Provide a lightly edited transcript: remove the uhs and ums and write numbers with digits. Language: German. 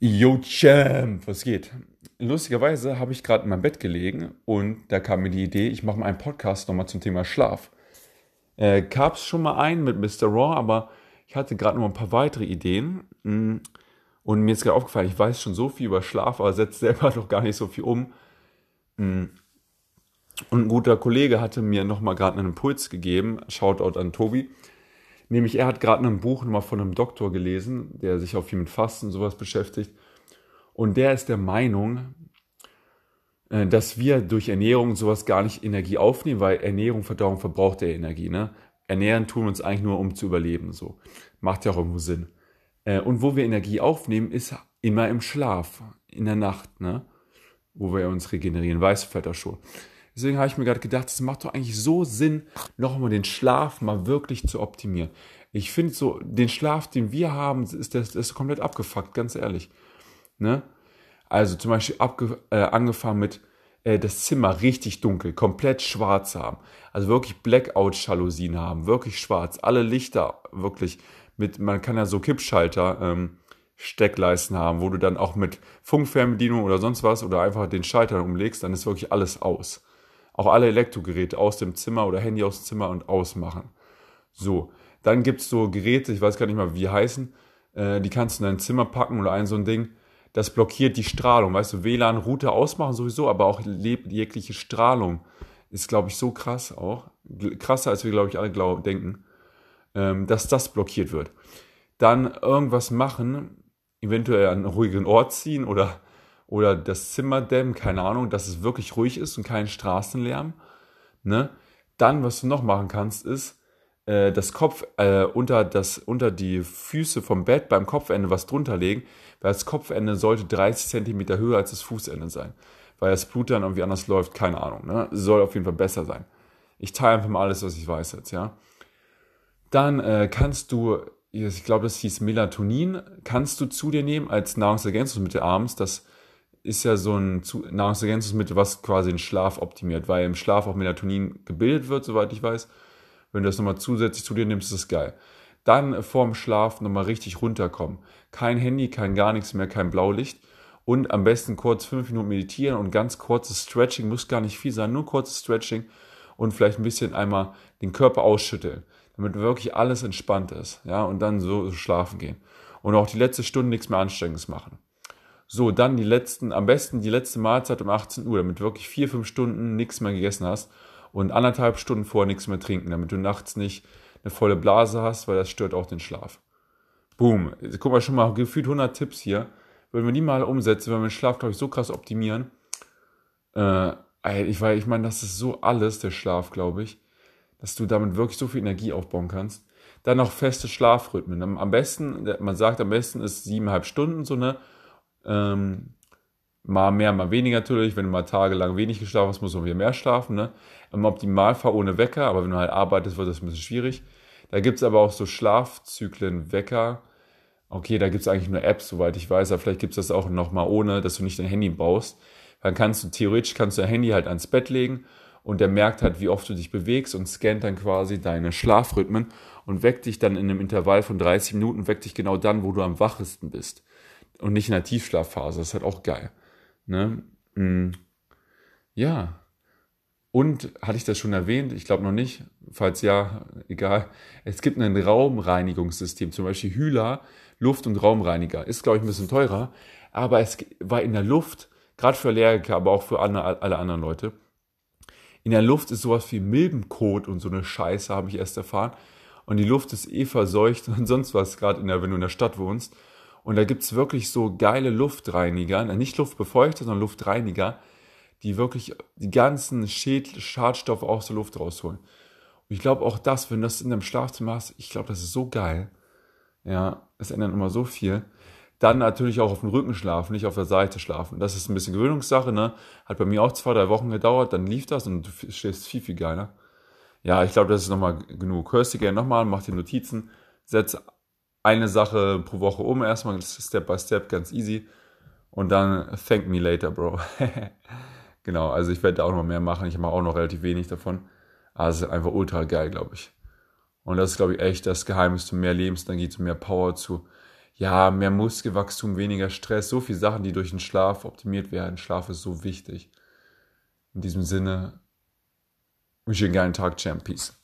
Yo, Champ, was geht? Lustigerweise habe ich gerade in meinem Bett gelegen und da kam mir die Idee, ich mache mal einen Podcast nochmal zum Thema Schlaf. Gab es schon mal einen mit Mr. Raw, aber ich hatte gerade noch ein paar weitere Ideen. Und mir ist gerade aufgefallen, ich weiß schon so viel über Schlaf, aber setze selber noch gar nicht so viel um. Und ein guter Kollege hatte mir nochmal gerade einen Impuls gegeben, Shoutout an Tobi. Nämlich er hat gerade ein Buch nochmal von einem Doktor gelesen, der sich auch viel mit Fasten und sowas beschäftigt. Und der ist der Meinung, dass wir durch Ernährung sowas gar nicht Energie aufnehmen, weil Ernährung, Verdauung verbraucht ja Energie. Ne? Ernähren tun wir uns eigentlich nur, um zu überleben. So. Macht ja auch irgendwo Sinn. Und wo wir Energie aufnehmen, ist immer im Schlaf, in der Nacht, ne? Wo wir uns regenerieren. Weißt du vielleicht auch schon. Deswegen habe ich mir gerade gedacht, es macht doch eigentlich so Sinn, nochmal den Schlaf mal wirklich zu optimieren. Ich finde so, den Schlaf, den wir haben, ist komplett abgefuckt, ganz ehrlich. Ne? Also zum Beispiel angefangen mit das Zimmer richtig dunkel, komplett schwarz haben. Also wirklich Blackout-Jalousien haben, wirklich schwarz. Alle Lichter wirklich man kann ja so Kippschalter Steckleisten haben, wo du dann auch mit Funkfernbedienung oder sonst was oder einfach den Schalter umlegst, dann ist wirklich alles aus. Auch alle Elektrogeräte aus dem Zimmer oder Handy aus dem Zimmer und ausmachen. So, dann gibt es so Geräte, ich weiß gar nicht mal, wie die heißen, die kannst du in dein Zimmer packen oder so ein Ding, das blockiert die Strahlung. Weißt du, WLAN-Router ausmachen sowieso, aber auch jegliche Strahlung ist, glaube ich, so krass auch. Krasser, als wir, glaube ich, alle denken, dass das blockiert wird. Dann irgendwas machen, eventuell an einen ruhigen Ort ziehen oder das Zimmer dämmen, keine Ahnung, dass es wirklich ruhig ist und kein Straßenlärm. Ne? Dann, was du noch machen kannst, ist das Kopf unter die Füße vom Bett beim Kopfende was drunter legen, weil das Kopfende sollte 30 Zentimeter höher als das Fußende sein. Weil das Blut dann irgendwie anders läuft, keine Ahnung. Ne? Soll auf jeden Fall besser sein. Ich teile einfach mal alles, was ich weiß jetzt, ja. Dann kannst du, ich glaube, das hieß Melatonin, kannst du zu dir nehmen als Nahrungsergänzungsmittel abends. Das ist ja so ein Nahrungsergänzungsmittel, was quasi den Schlaf optimiert, weil im Schlaf auch Melatonin gebildet wird, soweit ich weiß. Wenn du das nochmal zusätzlich zu dir nimmst, ist das geil. Dann vorm Schlaf nochmal richtig runterkommen. Kein Handy, kein gar nichts mehr, kein Blaulicht. Und am besten kurz 5 Minuten meditieren und ganz kurzes Stretching, muss gar nicht viel sein, nur kurzes Stretching und vielleicht ein bisschen einmal den Körper ausschütteln, damit wirklich alles entspannt ist, ja, und dann so schlafen gehen. Und auch die letzte Stunde nichts mehr Anstrengendes machen. So, dann am besten die letzte Mahlzeit um 18 Uhr, damit du wirklich 4, 5 Stunden nichts mehr gegessen hast und 1,5 Stunden vorher nichts mehr trinken, damit du nachts nicht eine volle Blase hast, weil das stört auch den Schlaf. Boom. Guck mal, schon mal gefühlt 100 Tipps hier. Würden wir die mal umsetzen, wenn wir den Schlaf, glaube ich, so krass optimieren. Ich meine, das ist so alles, der Schlaf, glaube ich, dass du damit wirklich so viel Energie aufbauen kannst. Dann noch feste Schlafrhythmen. Am besten, man sagt, am besten ist 7,5 Stunden so, ne? Mal mehr, mal weniger natürlich. Wenn du mal tagelang wenig geschlafen hast, musst du wieder mehr schlafen, ne? Im Optimalfall ohne Wecker, aber wenn du halt arbeitest, wird das ein bisschen schwierig. Da gibt es aber auch so Schlafzyklen, Wecker. Okay, da gibt es eigentlich nur Apps, soweit ich weiß, aber vielleicht gibt es das auch nochmal ohne, dass du nicht dein Handy brauchst. Dann theoretisch kannst du dein Handy halt ans Bett legen und der merkt halt, wie oft du dich bewegst und scannt dann quasi deine Schlafrhythmen und weckt dich dann in einem Intervall von 30 Minuten, weckt dich genau dann, wo du am wachesten bist. Und nicht in der Tiefschlafphase, das ist halt auch geil. Ne? Ja. Und, hatte ich das schon erwähnt? Ich glaube noch nicht. Falls ja, egal. Es gibt ein Raumreinigungssystem, zum Beispiel Hühler, Luft- und Raumreiniger. Ist, glaube ich, ein bisschen teurer, aber es war in der Luft, gerade für Allergiker, aber auch für alle anderen Leute, in der Luft ist sowas wie Milbenkot und so eine Scheiße, habe ich erst erfahren. Und die Luft ist verseucht und sonst was, gerade wenn du in der Stadt wohnst. Und da gibt's wirklich so geile Luftreiniger, nicht Luftbefeuchter, sondern Luftreiniger, die wirklich die ganzen Schadstoffe aus der Luft rausholen. Und ich glaube auch das, wenn du das in deinem Schlafzimmer hast, ich glaube, das ist so geil. Ja, es ändert immer so viel. Dann natürlich auch auf dem Rücken schlafen, nicht auf der Seite schlafen. Das ist ein bisschen Gewöhnungssache, ne? Hat bei mir auch 2, 3 Wochen gedauert, dann lief das und du schläfst viel, viel geiler. Ja, ich glaube, das ist nochmal genug. Hörst du gerne nochmal, mach dir Notizen, setz eine Sache pro Woche um, erstmal Step by Step, ganz easy. Und dann thank me later, Bro. Genau, also ich werde da auch noch mehr machen. Ich mache auch noch relativ wenig davon. Aber es ist einfach ultra geil, glaube ich. Und das ist, glaube ich, echt das Geheimnis zu mehr Lebensenergie, zu mehr Power, zu ja, mehr Muskelwachstum, weniger Stress, so viele Sachen, die durch den Schlaf optimiert werden. Schlaf ist so wichtig. In diesem Sinne, wünsche dir einen geilen Tag, Champ. Peace.